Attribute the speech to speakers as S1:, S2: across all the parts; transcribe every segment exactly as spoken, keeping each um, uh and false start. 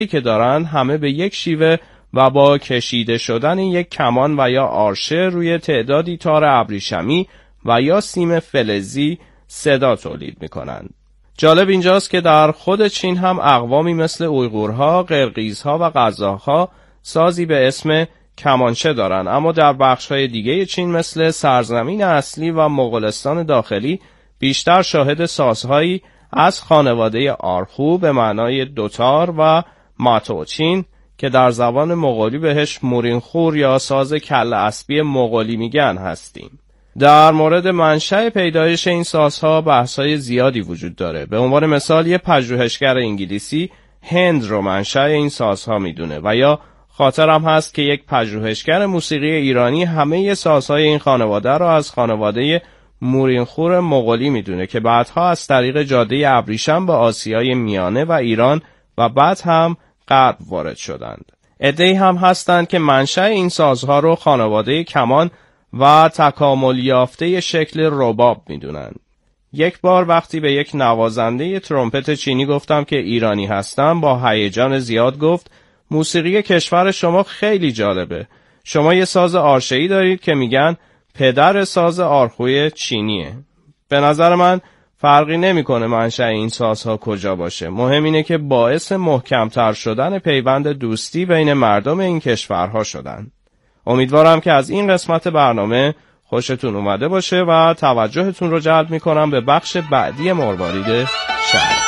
S1: که دارند همه به یک شیوه و با کشیده شدن یک کمان و یا آرشه روی تعدادی تار ابریشمی و یا سیم فلزی صدا تولید می‌کنند. جالب اینجاست که در خود چین هم اقوامی مثل اویغورها، قرقیزها و قزاق‌ها سازی به اسم کمانچه دارند، اما در بخش‌های دیگه چین مثل سرزمین اصلی و مغولستان داخلی بیشتر شاهد سازهایی از خانواده آرخو به معنای دوتار و ماتوچین که در زبان مغولی بهش مورینخور یا ساز کله اسبی مغولی میگن هستیم. در مورد منشأ پیدایش این سازها بحث‌های زیادی وجود داره. به عنوان مثال یک پژوهشگر انگلیسی هند رو منشأ این سازها میدونه و یا خاطرم هست که یک پژوهشگر موسیقی ایرانی همه سازهای این خانواده رو از خانواده مورینخور مغولی میدونه که بعدها از طریق جاده ابریشم به آسیای میانه و ایران و بعد هم غرب وارد شدند. عده‌ای هم هستند که منشأ این سازها رو خانواده کمان و تکامل یافته شکل رباب میدونن. یک بار وقتی به یک نوازنده ترومپت چینی گفتم که ایرانی هستم، با هیجان زیاد گفت موسیقی کشور شما خیلی جالبه. شما یه ساز آرشه‌ای دارید که میگن پدر ساز آرخوی چینیه. به نظر من فرقی نمیکنه منشأ این سازها کجا باشه. مهم اینه که باعث محکمتر شدن پیوند دوستی بین مردم این کشورها شدن. امیدوارم که از این قسمت برنامه خوشتون اومده باشه و توجهتون رو جلب میکنم به بخش بعدی مروارید شرق.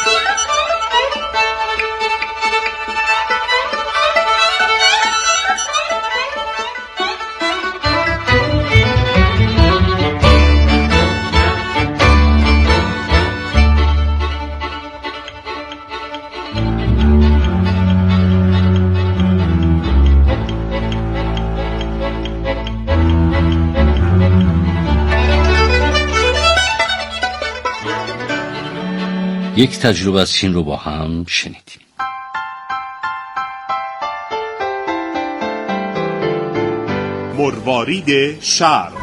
S2: یک تجربه از چین رو با هم شنیدیم.
S3: مروارید شرق.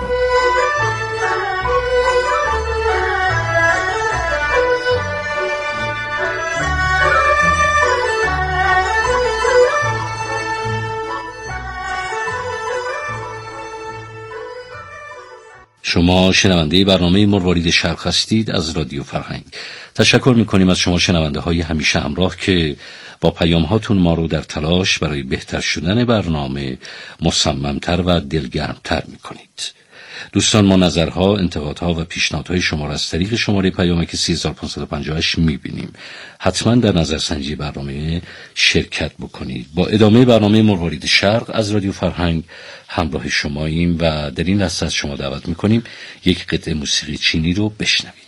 S2: شما شنونده برنامه مروارید شرق هستید از رادیو فرهنگ. تشکر میکنیم از شما شنونده های همیشه همراه که با پیام هاتون ما رو در تلاش برای بهتر شدن برنامه مصممتر و دلگرمتر میکنید. دوستان، ما نظرها، انتقادها و پیشنهادهای شما را از طریق شماره پیامک سه هزار و پانصد و پنجاه و هشت میبینیم. حتما در نظرسنجی برنامه شرکت بکنید. با ادامه برنامه مروارید شرق از رادیو فرهنگ همراه شماییم و در این لحظه از شما دعوت میکنیم یک قطعه موسیقی چینی رو بشنوید.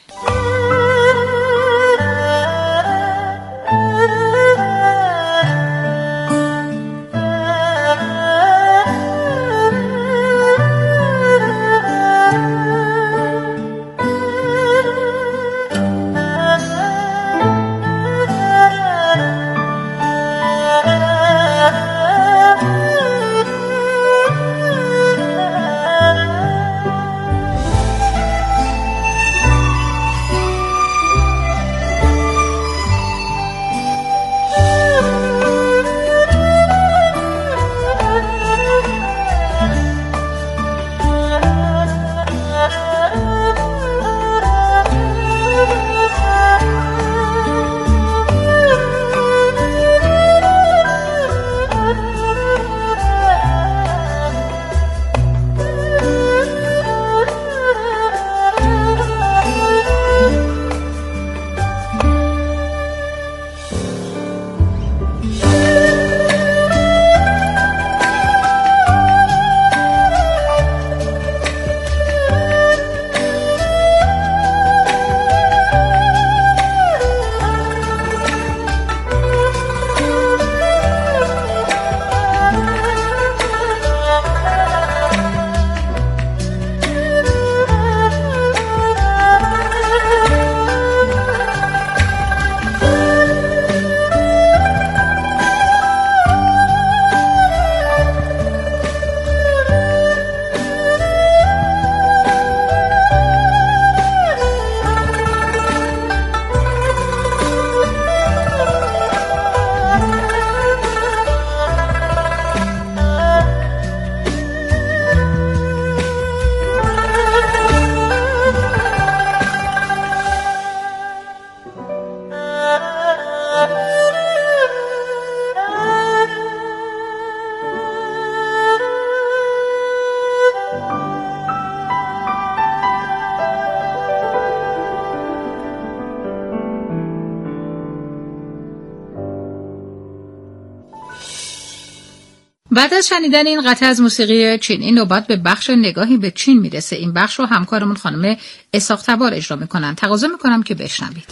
S3: بعد از شنیدن این قطعه از موسیقی چینی نوبت به بخش نگاهی به چین میرسه. این بخش رو همکارمون خانم اسحاق تبار اجرا میکنن. تقاضا میکنم که بشنوید.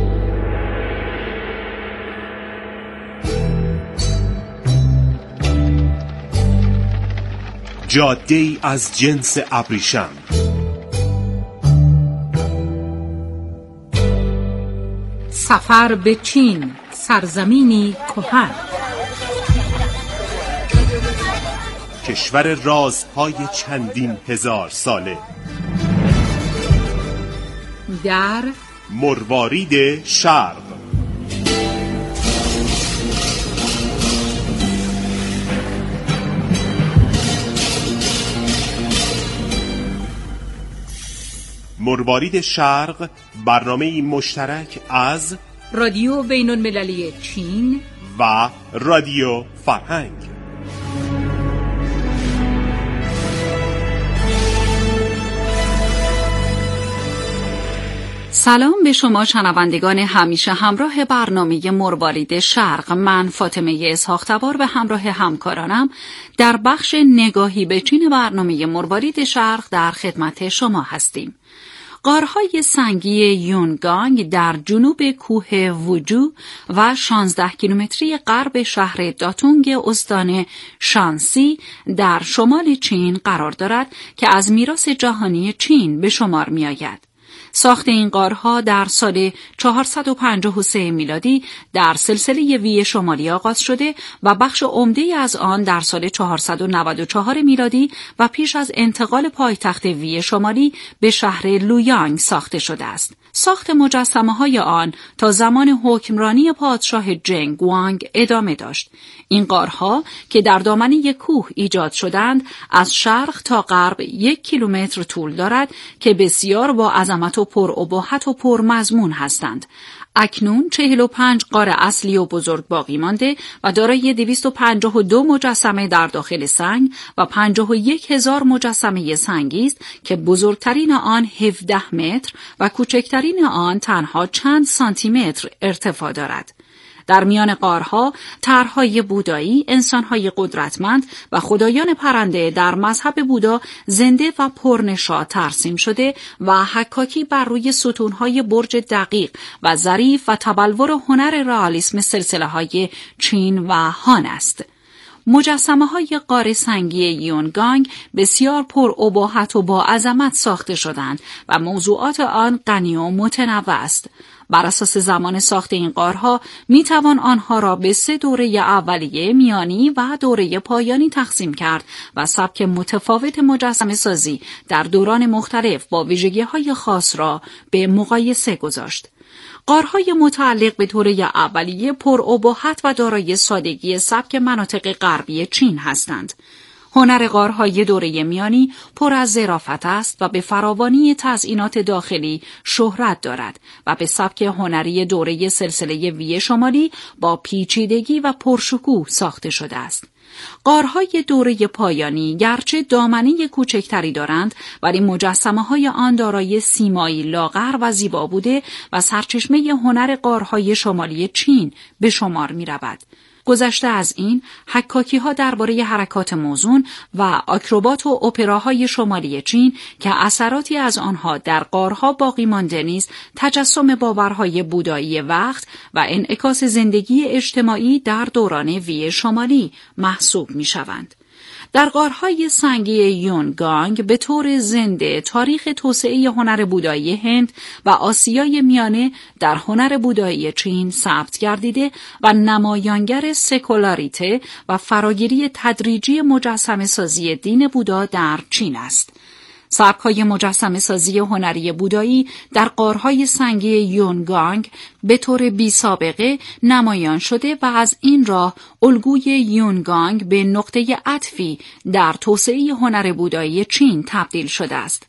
S4: جاده‌ای از جنس ابریشم،
S3: سفر به چین، سرزمینی کهن،
S4: کشور رازهای چندین هزار ساله،
S3: در
S4: مروارید شرق. مروارید شرق برنامه‌ای مشترک از
S3: رادیو بین المللی چین
S4: و رادیو فرهنگ.
S5: سلام به شما شنوندگان همیشه همراه برنامه مروارید شرق. من فاطمه اسحاق تبار به همراه همکارانم در بخش نگاهی به چین برنامه مروارید شرق در خدمت شما هستیم. غارهای سنگی یونگانگ در جنوب کوه ووجو و شانزده کیلومتری غرب شهر داتونگ استان شانسی در شمال چین قرار دارد که از میراث جهانی چین به شمار می آید. ساخت این غارها در سال چهارصد و پنجاه و سه میلادی در سلسله وی شمالی آغاز شده و بخش عمده از آن در سال چهارصد و نود و چهار میلادی و پیش از انتقال پایتخت وی شمالی به شهر لویانگ ساخته شده است. ساخت مجسمه‌های آن تا زمان حکمرانی پادشاه جنگ وانگ ادامه داشت. این غارها که در دامنه کوه ایجاد شدند از شرق تا غرب یک کیلومتر طول دارد که بسیار با عظمت و پرابهت و پرمضمون هستند. اکنون چهل و پنج غار اصلی و بزرگ باقی مانده و دارای دویست و پنجاه و دو مجسمه در داخل سنگ و پنجاه و یک هزار مجسمه سنگی است که بزرگترین آن هفده متر و کوچکترین آن تنها چند سانتی متر ارتفاع دارد. در میان غارها طرح‌های بودایی، انسان‌های قدرتمند و خدایان پرنده در مذهب بودا زنده و پرنشاط ترسیم شده و حکاکی بر روی ستون‌های برج دقیق و ظریف و تبلور هنر رئالیسم سلسله‌های چین و هان است. مجسمه‌های غار سنگی یونگانگ بسیار پرابهت و با عظمت ساخته شدند و موضوعات آن غنی و متنوع است. بر اساس زمان ساخت این غارها می توان آنها را به سه دوره اولیه، میانی و دوره پایانی تقسیم کرد و سبک متفاوت مجسمه سازی در دوران مختلف با ویژگی‌های خاص را به مقایسه گذاشت. غارهای متعلق به دوره اولیه پرابهت و دارای سادگی سبک مناطق غربی چین هستند. هنر غارهای دوره میانی پر از ظرافت است و به فراوانی تزئینات داخلی شهرت دارد و به سبک هنری دوره سلسله وی شمالی با پیچیدگی و پرشکوه ساخته شده است. غارهای دوره پایانی گرچه دامنه کوچکتری دارند ولی مجسمه‌های آن دارای سیمایی لاغر و زیبا بوده و سرچشمه هنر غارهای شمالی چین به شمار می‌رود. گذشته از این، حکاکی‌ها درباره حرکات موزون و آکروبات و اپراهای شمالی چین که اثراتی از آنها در غارها باقی مانده نیز تجسم باورهای بودایی وقت و انعکاس زندگی اجتماعی در دوران وی شمالی محسوب می‌شوند. در غارهای سنگی یونگانگ به طور زنده تاریخ توسعه هنر بودایی هند و آسیای میانه در هنر بودایی چین ثبت گردیده و نمایانگر سکولاریته و فراگیری تدریجی مجسمه سازی دین بودا در چین است. سبک‌های مجسمه سازی هنری بودایی در غارهای سنگی یونگانگ به طور بی سابقه نمایان شده و از این راه الگوی یونگانگ به نقطه عطفی در توسعه هنر بودایی چین تبدیل شده است.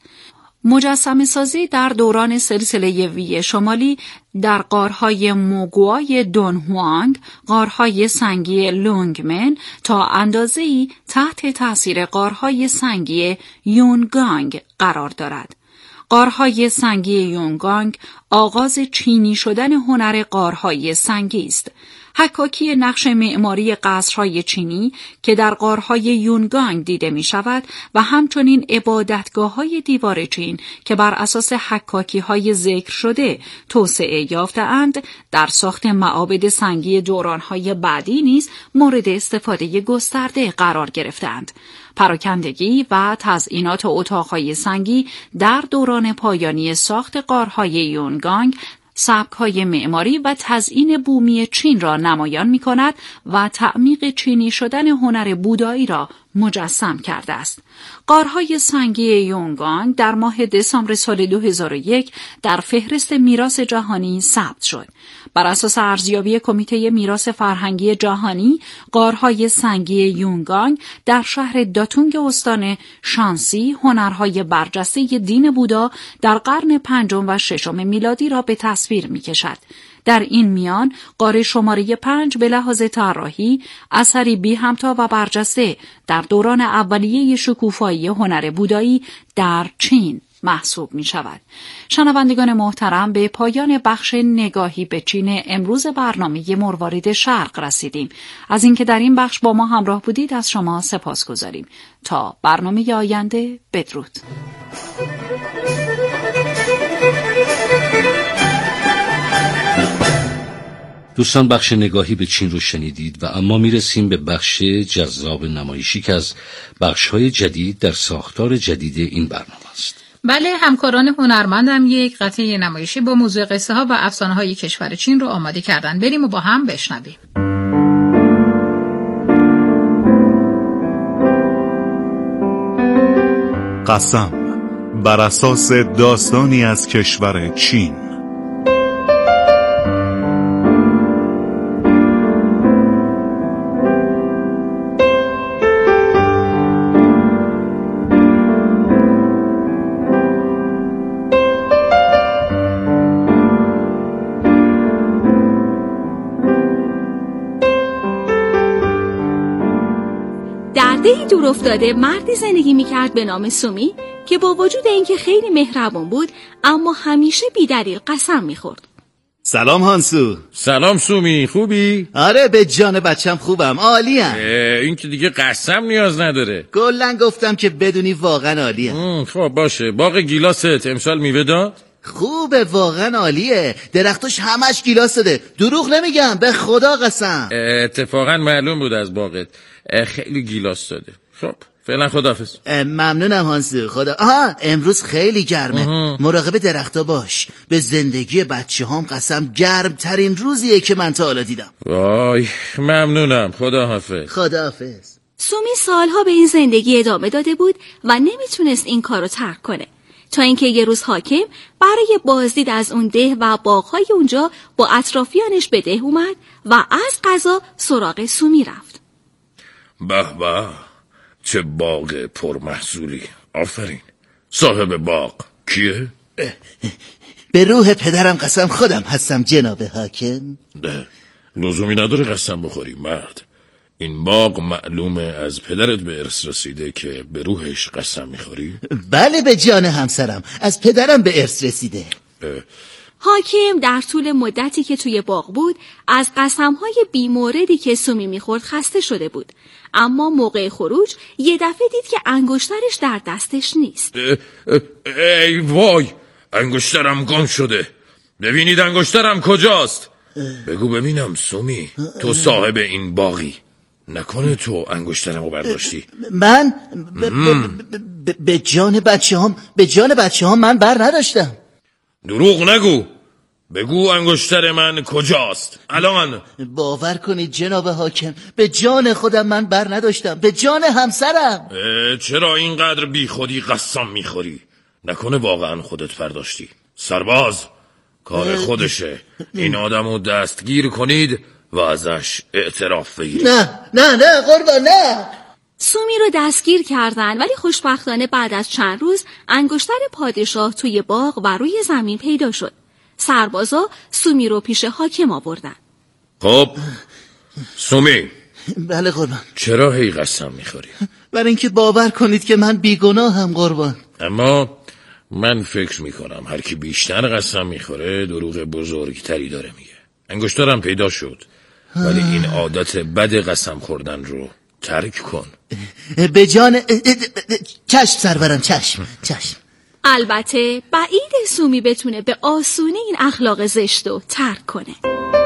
S5: مجسمه سازی در دوران سلسله وی شمالی در غارهای موگوای دونهوانگ، غارهای سنگی لونگمن تا اندازه‌ای تحت تاثیر غارهای سنگی یونگانگ قرار دارد. غارهای سنگی یونگانگ آغاز چینی شدن هنر غارهای سنگی است. حکاکی نقش معماری قصرهای چینی که در غارهای یونگانگ دیده می شود و همچنین عبادتگاه‌های دیوار چین که بر اساس حکاکی‌های ذکر شده توسعه یافته‌اند در ساخت معابد سنگی دوران‌های بعدی نیز مورد استفاده گسترده قرار گرفتند. پراکندگی و تزئینات اتاق‌های سنگی در دوران پایانی ساخت غارهای یونگانگ سبک‌های معماری و تزئین بومی چین را نمایان می‌کند و تعمیق چینی شدن هنر بودایی را مجسم کرده است. غارهای سنگی یونگانگ در ماه دسامبر سال دو هزار و یک در فهرست میراث جهانی ثبت شد. بر اساس ارزیابی کمیته میراث فرهنگی جهانی، غارهای سنگی یونگانگ در شهر داتونگ استان شانسی هنرهای برجسته دین بودا در قرن پنجم و ششم میلادی را به تصویر می‌کشد. در این میان غار شماره پنج به لحاظ طراحی اثری بی همتا و برجسته در دوران اولیه شکوفایی هنر بودایی در چین محسوب می شود. شنوندگان محترم، به پایان بخش نگاهی به چین امروز برنامه مروارید شرق رسیدیم. از اینکه در این بخش با ما همراه بودید از شما سپاس گذاریم. تا برنامه آینده، بدرود.
S2: دوستان، بخش نگاهی به چین رو شنیدید و اما میرسیم به بخش جذاب نمایشی که از بخش‌های جدید در ساختار جدید این برنامه است.
S3: بله، همکاران هنرمندم یک قطعه نمایشی با موضوع قصه ها و افسانه های کشور چین رو آماده کردن. بریم و با هم بشنویم.
S6: قسم بر اساس داستانی از کشور چین.
S7: دهی دور افتاده مردی زندگی میکرد به نام سومی که با وجود اینکه خیلی مهربان بود اما همیشه بی‌دلیل قسم میخورد.
S8: سلام هانسو.
S9: سلام سومی، خوبی؟
S8: آره به جان بچم خوبم، عالیم.
S9: این که دیگه قسم نیاز نداره.
S8: کلاً گفتم که بدونی واقعا عالیم.
S9: خب باشه. باغ گیلاست امسال میوه داد؟
S8: خوبه، واقعا عالیه. درختش همش گیلاس داده، دروغ نمیگم، به خدا قسم.
S9: اتفاقا معلوم بود از باغت خیلی گیلاس داده. خب فعلا خداحافظ.
S8: ممنونم هانسو. خدا. آها امروز خیلی گرمه. اه. مراقب درختا باش. به زندگی بچه هام قسم گرم ترین روزیه که من تا حالا دیدم.
S9: وای ممنونم. خداحافظ.
S8: خداحافظ.
S7: سومی سالها به این زندگی ادامه داده بود و نمیتونست این کارو ترک کنه، تا اینکه یه روز حاکم برای بازدید از اون ده و باغ‌های اونجا با اطرافیانش به ده اومد و از قضا سراغ سومی رفت.
S9: به به، چه باغ پرمحصولی. آفرین. صاحب باغ کیه؟
S8: به روح پدرم قسم خودم هستم جناب حاکم.
S9: نه لزومی نداره قسم بخوری مرد. این باغ معلومه از پدرت به ارث رسیده که به روحش قسم میخوری؟
S8: بله به جان همسرم از پدرم به ارث رسیده.
S7: حاکم در طول مدتی که توی باغ بود از قسمهای بیموردی که سومی میخورد خسته شده بود، اما موقع خروج یه دفعه دید که انگشترش در دستش نیست.
S9: اه اه ای وای، انگشترم گم شده. ببینید انگشترم کجاست. بگو ببینم سومی، تو صاحب این باغی، نکنه تو انگشترمو برداشتی؟
S8: من به جان بچه هم به جان بچه هم من بر نداشتم.
S9: دروغ نگو. بگو انگشتر من کجاست الان؟
S8: باور کنید جناب حاکم به جان خودم من بر نداشتم، به جان همسرم.
S9: چرا اینقدر بی خودی قسم میخوری؟ نکنه واقعا خودت برداشتی؟ سرباز، کار خودشه. این آدمو دستگیر کنید و ازش اعتراف بگیرید.
S8: نه نه نه قربان نه.
S7: سومی رو دستگیر کردن، ولی خوشبختانه بعد از چند روز انگشتر پادشاه توی باغ و روی زمین پیدا شد. سربازا سومی رو پیش حاکم آوردن.
S9: خب سومی.
S8: بله قربان.
S9: چرا هی قسم میخوری؟
S8: برای اینکه باور کنید که من بیگناهم قربان.
S9: اما من فکر میکنم هر کی بیشتر قسم میخوره دروغ بزرگتری داره میگه. انگشترم پیدا شد، ولی این عادت بد قسم خوردن رو ترک کن.
S8: به جان چشم سرورم، چشم چشم.
S7: البته بعید سومی بتونه به آسونی این اخلاق زشت رو ترک کنه.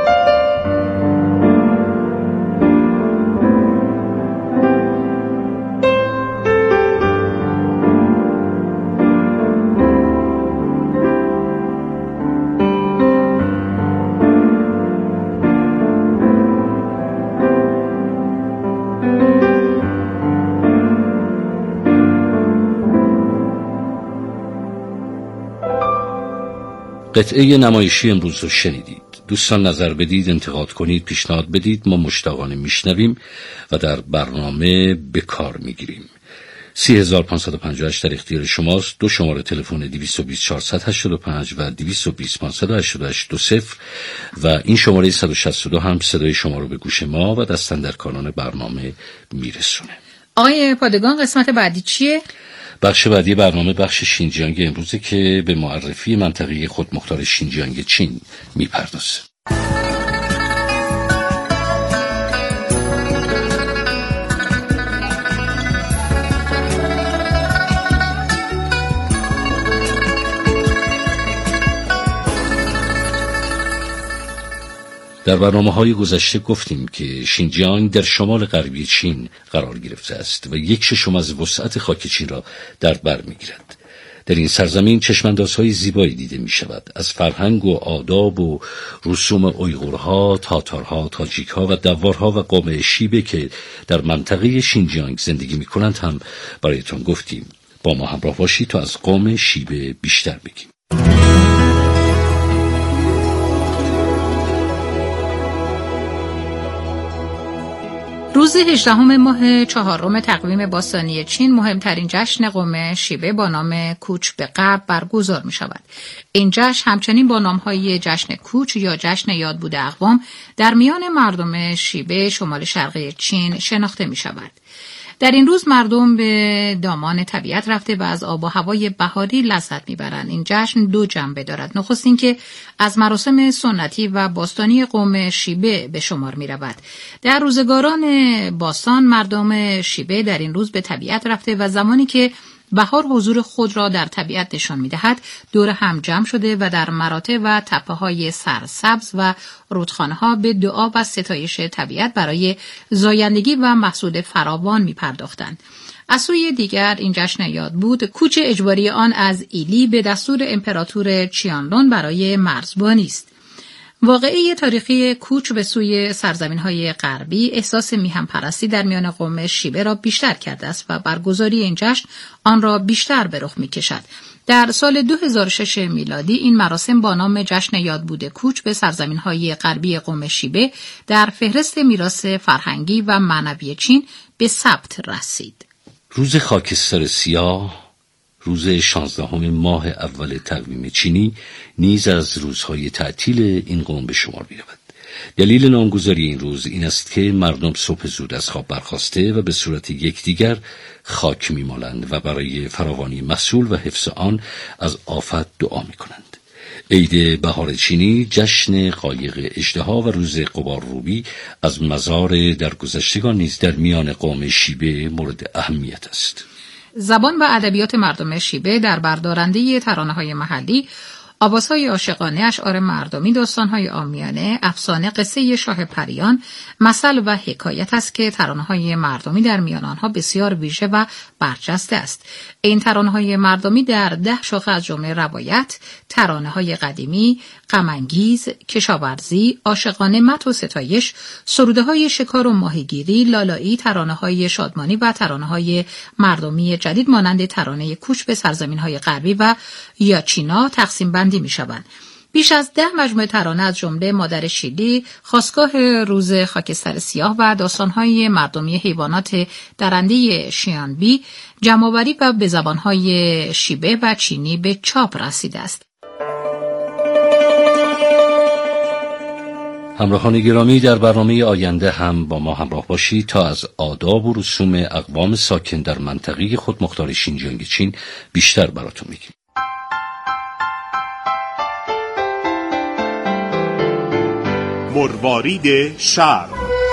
S2: قطعه نمایشی امروز رو شنیدید. دوستان نظر بدید، انتقاد کنید، پیشنهاد بدید، ما مشتاقانه میشنویم و در برنامه به کار میگیریم. سی هزار و پانصد و پنجاه و هشت در اختیار شماست. دو شماره تلفن دویست و بیست چهارصد و هشتاد و پنج و دویست و بیست پانصد و هشتاد و هشت دو صفر و این شماره صد و شصت و دو هم صدای شما رو به گوش ما و دست‌اندرکاران برنامه میرسونه.
S3: آقای پادگان، قسمت بعدی چیه؟
S2: بخش بعدی برنامه بخش شینجیانگ امروزه که به معرفی منطقه خودمختار شینجیانگ چین میپردازه. در برنامه‌های گذشته گفتیم که شینجیانگ در شمال غربی چین قرار گرفته است و یک ششم از وسعت خاک چین را در بر می‌گیرد. در این سرزمین چشماندازهای زیبایی دیده می‌شود، از فرهنگ و آداب و رسوم اویغورها، تاتارها، تاجیک‌ها و دوارها و قوم شیبه که در منطقه شینجیانگ زندگی می‌کنند هم برایتان گفتیم. با ما همراه باشید تا از قوم شیبه بیشتر بگیم.
S3: روز هجدهم ماه چهارم تقویم باستانی چین مهمترین جشن قوم شیبه با نام کوچ به غرب برگزار می شود. این جشن همچنین با نامهای جشن کوچ یا جشن یادبود اقوام در میان مردم شیبه شمال شرقی چین شناخته می شود. در این روز مردم به دامان طبیعت رفته و از آب و هوای بهاری لذت میبرند. این جشن دو جنبه دارد. نخست اینکه از مراسم سنتی و باستانی قوم شیبه به شمار میرود. در روزگاران باستان مردم شیبه در این روز به طبیعت رفته و زمانی که بهار حضور خود را در طبیعت نشان می‌دهد دور هم جمع شده و در مراتع و تپه‌های سرسبز و رودخانه‌ها به دعا و ستایش طبیعت برای زایندگی و محصول فراوان می‌پرداختند. از سوی دیگر این جشن یادبود کوچ اجباری آن از ایلی به دستور امپراتور چیانلون برای مرزبانی است. واقعه تاریخی کوچ به سوی سرزمین‌های غربی احساس میهن‌پرستی در میان قوم شیبه را بیشتر کرده است و برگزاری این جشن آن را بیشتر به رخ می‌کشد. در سال دو هزار و شش میلادی این مراسم با نام جشن یادبود کوچ به سرزمین‌های غربی قوم شیبه در فهرست میراث فرهنگی و معنوی چین به ثبت رسید.
S2: روز خاکستر سیاه، روز شانزدهم ماه اول تقویم چینی نیز از روزهای تعطیل این قوم به شمار می‌رود. دلیل نامگذاری این روز این است که مردم صبح زود از خواب برخاسته و به صورت یکدیگر خاک می‌مالند و برای فراوانی محصول و حفظ آن از آفت دعا می‌کنند. عید بهار چینی، جشن قایق اژدها و روز غبار روبی از مزار درگذشتگان نیز در میان قوم شیبه مورد اهمیت است.
S3: زبان و ادبیات مردم شیبه در بردارنده ترانه‌های محلی، آوازهای عاشقانه، اشعار مردمی، داستان‌های عامیانه، افسانه، قصه شاه پریان، مثل و حکایت است که ترانه‌های مردمی در میان آنها بسیار ویژه و برجسته است. این ترانه‌های مردمی در ده شاخه از جمله روایت، ترانه‌های قدیمی، غم‌انگیز، کشاورزی، عاشقانه، مدح و ستایش، سروده‌های شکار و ماهیگیری، لالایی، ترانه‌های شادمانی و ترانه‌های مردمی جدید مانند ترانه کوچ به سرزمین‌های غربی و یاچینا تقسیم بندی می‌شوند. بیش از ده مجموعه ترانه از جمله مادر شیلی، خاستگاه روز خاکستر سیاه و داستان‌های مردمی حیوانات درنده شیانبی جمع‌آوری و به زبان‌های شیبه و چینی به چاپ رسیده است.
S2: همراهان گرامی، در برنامه آینده هم با ما همراه باشید تا از آداب و رسوم اقوام ساکن در منطقه خودمختار شینجیانگ چین بیشتر براتون میگیم.
S4: مروارید شرق.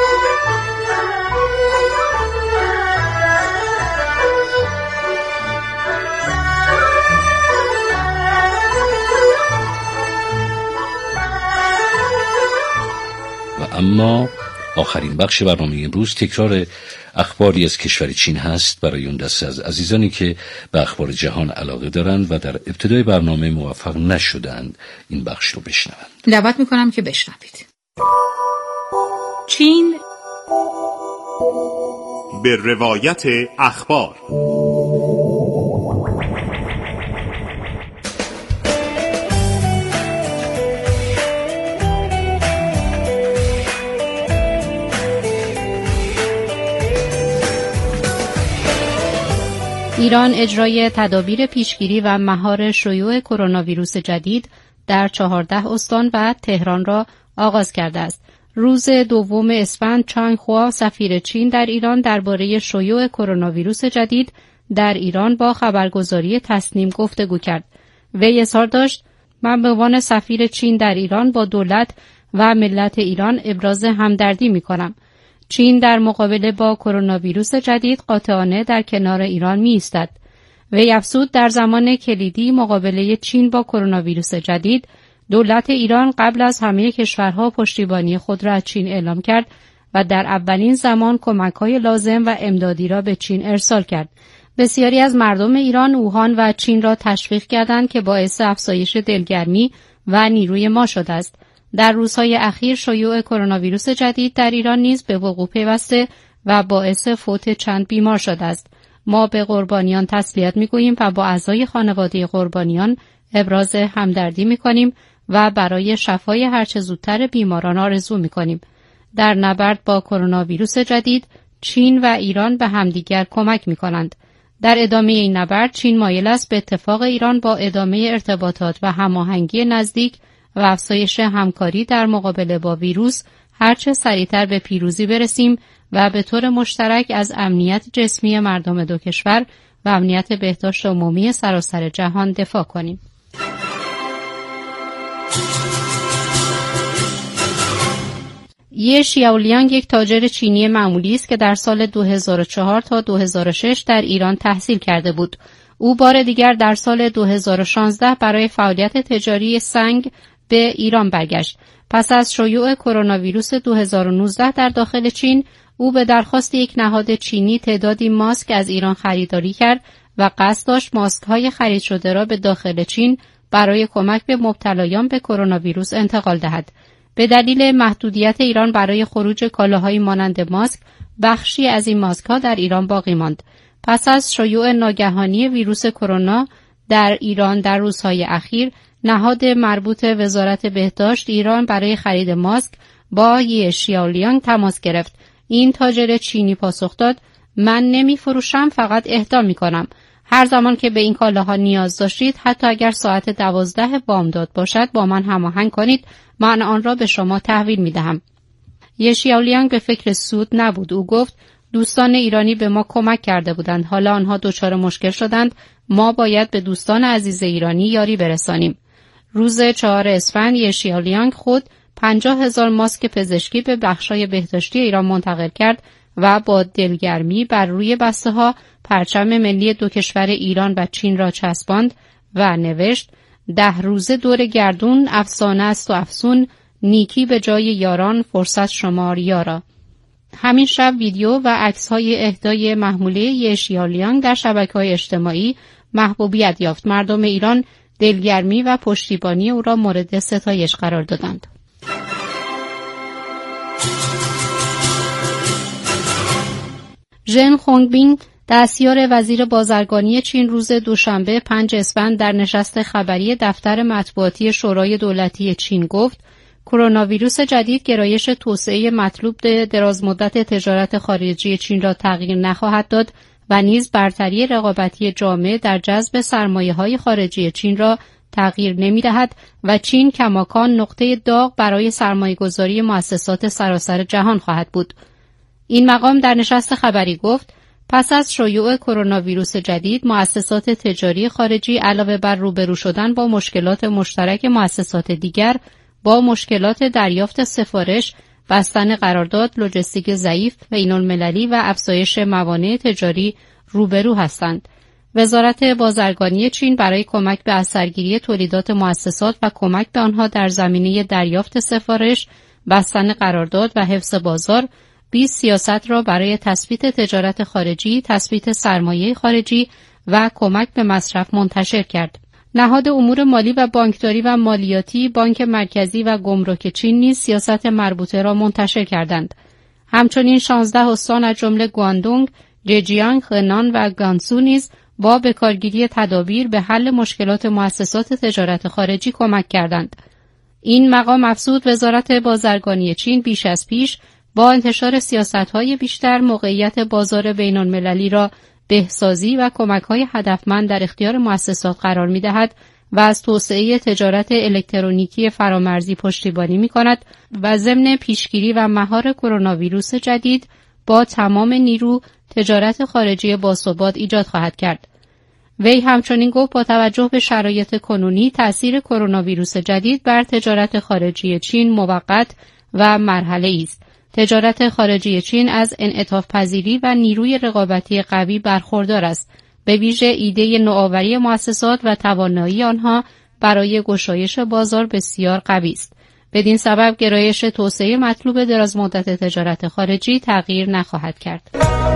S2: و اما آخرین بخش برنامه امروز تکرار اخباری از کشور چین هست برای اون دسته از عزیزانی که به اخبار جهان علاقه دارند و در ابتدای برنامه موفق نشدند این بخش رو بشنوند.
S3: دعوت میکنم که بشنوید.
S5: چین
S4: به روایت اخبار.
S10: ایران اجرای تدابیر پیشگیری و مهار شیوع کرونا ویروس جدید در چهارده استان و تهران را آغاز کرده است. روز دوم اسفند چانگ خوا سفیر چین در ایران درباره شیوع کرونا ویروس جدید در ایران با خبرگزاری تصنیم گفتگو کرد. وی اظهار داشت: من به عنوان سفیر چین در ایران با دولت و ملت ایران ابراز همدردی می‌کنم. چین در مقابله با کرونا ویروس جدید قاطعانه در کنار ایران می ایستد. وی افزود در زمان کلیدی مقابله چین با کرونا ویروس جدید، دولت ایران قبل از همه کشورها پشتیبانی خود را از چین اعلام کرد و در اولین زمان کمک‌های لازم و امدادی را به چین ارسال کرد. بسیاری از مردم ایران، ووهان و چین را تشویق کردند که باعث افزایش دلگرمی و نیروی ما شده است. در روزهای اخیر شیوع کرونا ویروس جدید در ایران نیز به وقوع پیوسته و باعث فوت چند بیمار شده است. ما به قربانیان تسلیت می‌گوییم و با اعضای خانواده قربانیان ابراز همدردی می‌کنیم و برای شفای هرچه زودتر بیماران آرزو می‌کنیم. در نبرد با کرونا ویروس جدید، چین و ایران به همدیگر کمک می‌کنند. در ادامه این نبرد، چین مایل است به اتفاق ایران با ادامه ارتباطات و هماهنگی نزدیک و افزایش همکاری در مقابله با ویروس هرچه سریعتر به پیروزی برسیم و به طور مشترک از امنیت جسمی مردم دو کشور و امنیت بهداشت عمومی سراسر جهان دفاع کنیم. یه شیاولیانگ یک تاجر چینی معمولی است که در سال دو هزار و چهار تا دو هزار و شش در ایران تحصیل کرده بود. او بار دیگر در سال دو هزار و شانزده برای فعالیت تجاری سنگ به ایران برگشت. پس از شیوع کرونا ویروس دو هزار و نوزده در داخل چین، او به درخواست یک نهاد چینی تعدادی ماسک از ایران خریداری کرد و قصد داشت ماسک‌های خرید شده را به داخل چین برای کمک به مبتلایان به کرونا ویروس انتقال دهد. به دلیل محدودیت ایران برای خروج کالاهایی مانند ماسک، بخشی از این ماسک‌ها در ایران باقی ماند. پس از شیوع ناگهانی ویروس کرونا در ایران در روزهای اخیر، نهاد مربوط وزارت بهداشت ایران برای خرید ماسک با یه شیاولیانگ تماس گرفت. این تاجر چینی پاسخ داد: من نمی فروشم، فقط اهدا می کنم. هر زمان که به این کالاها نیاز داشتید، حتی اگر ساعت دوازده بامداد باشد، با من هماهنگ کنید، من آن را به شما تحویل می دهم. یه شیاولیانگ به فکر سود نبود. او گفت: دوستان ایرانی به ما کمک کرده بودند، حالا آنها دچار مشکل شدند، ما باید به دوستان عزیز ایرانی یاری برسانیم. روز چهار اسفند یه شیاولیانگ خود پنجاه هزار ماسک پزشکی به بخشای بهداشتی ایران منتقل کرد و با دلگرمی بر روی بسته ها پرچم ملی دو کشور ایران و چین را چسباند و نوشت: ده روزه دور گردون، افسانه است و افسون، نیکی به جای یاران، فرصت شمار یارا. همین شب ویدیو و عکس‌های اهدای محموله یه شیاولیانگ در شبکه‌های اجتماعی محبوبیت یافت. مردم ایران دلگرمی و پشتیبانی او را مورد ستایش قرار دادند. ژن خونگبینگ، دستیار وزیر بازرگانی چین، روز دوشنبه پنج اسفند در نشست خبری دفتر مطبوعاتی شورای دولتی چین گفت: کرونا ویروس جدید گرایش توسعه مطلوب دراز مدت تجارت خارجی چین را تغییر نخواهد داد و نیز برتری رقابتی جامع در جذب سرمایه‌های خارجی چین را تغییر نمی‌دهد و چین کماکان نقطه داغ برای سرمایه‌گذاری مؤسسات سراسر جهان خواهد بود. این مقام در نشست خبری گفت: پس از شیوع کرونا ویروس جدید، مؤسسات تجاری خارجی علاوه بر روبرو شدن با مشکلات مشترک مؤسسات دیگر، با مشکلات دریافت سفارش، بستن قرارداد، لوجستیک ضعیف بین‌المللی و افزایش موانع تجاری روبرو هستند. وزارت بازرگانی چین برای کمک به اثرگیری تولیدات مؤسسات و کمک به آنها در زمینه دریافت سفارش، بستن قرارداد و حفظ بازار، بیست سیاست را برای تثبیت تجارت خارجی، تثبیت سرمایه خارجی و کمک به مصرف منتشر کرد. نهاد امور مالی و بانکداری و مالیاتی، بانک مرکزی و گمرک چین نیز سیاست مربوطه را منتشر کردند. همچنین شانزده استان از جمله گواندونگ، ججیانگ، هنان و گانسو نیز با بکارگیری تدابیر به حل مشکلات مؤسسات تجارت خارجی کمک کردند. این مقام افزود وزارت بازرگانی چین بیش از پیش با انتشار سیاست‌های بیشتر موقعیت بازار بین‌المللی را بهسازی و کمک‌های هدفمند در اختیار مؤسسات قرار می‌دهد و از توسعه تجارت الکترونیکی فرامرزی پشتیبانی می‌کند و ضمن پیشگیری و مهار کرونا ویروس جدید با تمام نیرو تجارت خارجی باثبات ایجاد خواهد کرد. وی همچنین گفت با توجه به شرایط کنونی تأثیر کرونا ویروس جدید بر تجارت خارجی چین موقت و مرحله‌ای است. تجارت خارجی چین از انعطاف پذیری و نیروی رقابتی قوی برخوردار است، به ویژه ایده نوآوری مؤسسات و توانایی آنها برای گشایش بازار بسیار قوی است. بدین سبب گرایش توسعه مطلوب درازمدت تجارت خارجی تغییر نخواهد کرد.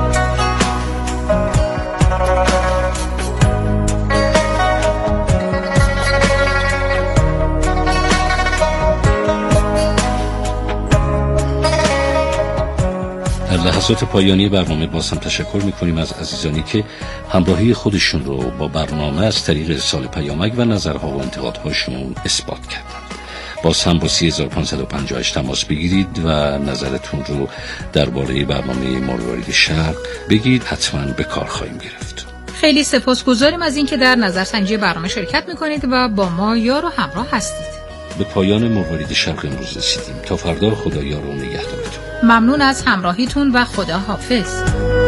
S2: در لحظات پایانی برنامه باز هم تشکر می‌کنیم از عزیزانی که همراهی خودشون رو با برنامه از طریق ارسال پیامک و نظرها و انتقادهاشون اثبات کردند. باز هم با سی هزار و پانصد و پنجاه و هشت تماس بگیرید و نظرتون رو درباره برنامه مروارید شرق بگید، حتما به کار خواهیم گرفت.
S3: خیلی سپاسگزاریم از اینکه در نظرسنجی برنامه شرکت می‌کنید و با ما یار و همراه هستید.
S2: به پایان مروارید شرق امروز رسیدیم. تا فردا خدا یار و نگهدارتون.
S3: ممنون از همراهیتون و خدا حافظ.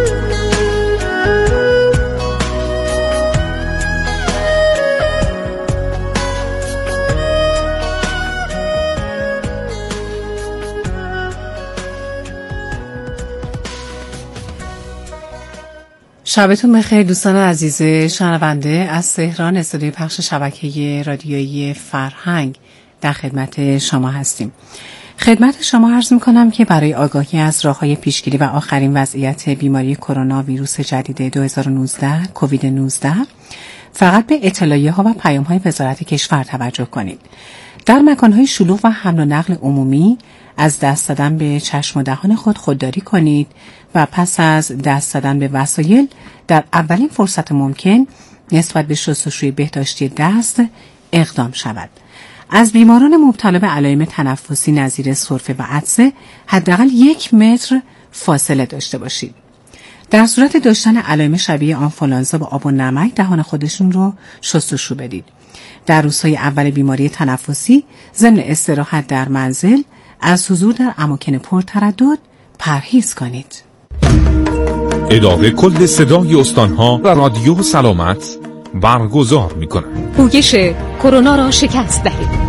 S11: شبتون بخیر دوستان عزیز شنونده. از تهران استودیوی پخش شبکه رادیویی فرهنگ در خدمت شما هستیم. خدمت شما عرض می‌کنم که برای آگاهی از راه‌های پیشگیری و آخرین وضعیت بیماری کرونا ویروس جدید دو هزار و نوزده کووید نوزده فقط به اطلاعیه‌ها و پیام‌های وزارت کشور توجه کنید. در مکان‌های شلوغ و حمل و نقل عمومی از دست دادن به چشم و دهان خود خودداری کنید و پس از دست دادن به وسایل در اولین فرصت ممکن نسبت به شستشوی بهداشتی دست اقدام شود. از بیماران مبتلا به علائم تنفسی نظیر سرفه و عطسه حداقل یک متر فاصله داشته باشید. در صورت داشتن علائم شبیه آنفولانزا با آب و نمک دهان خودشون رو شستشو بدید. در روزهای اول بیماری تنفسی ضمن استراحت در منزل از حضور در اماکن پرتردد پرهیز کنید.
S12: اداره کل صدای استانها و رادیو سلامت برگزار می‌کنند.
S13: پویش کرونا را شکست دهید.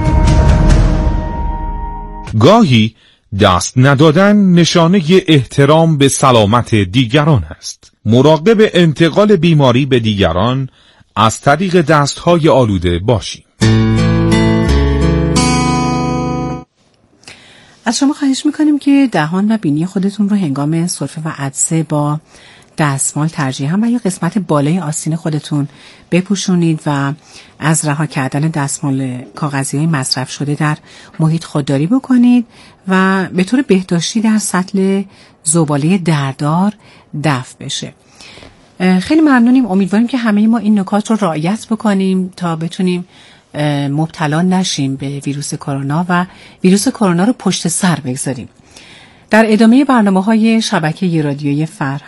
S12: گاهی دست ندادن نشانه احترام به سلامت دیگران است. مراقب انتقال بیماری به دیگران از طریق دستهای آلوده باشید.
S11: از شما خواهش میکنیم که دهان و بینی خودتون رو هنگام سرفه و عطسه با دستمال ترجیحاً و یا قسمت بالای آستین خودتون بپوشونید و از رها کردن دستمال کاغذی‌های مصرف شده در محیط خودداری بکنید و به طور بهداشتی در سطل زباله دردار دفع بشه. خیلی ممنونیم. امیدواریم که همه ما این نکات رو رعایت بکنیم تا بتونیم مبتلا نشیم به ویروس کرونا و ویروس کرونا رو پشت سر بگذاریم. در ادامه برنامه‌های شبکه رادیویی فرهنگ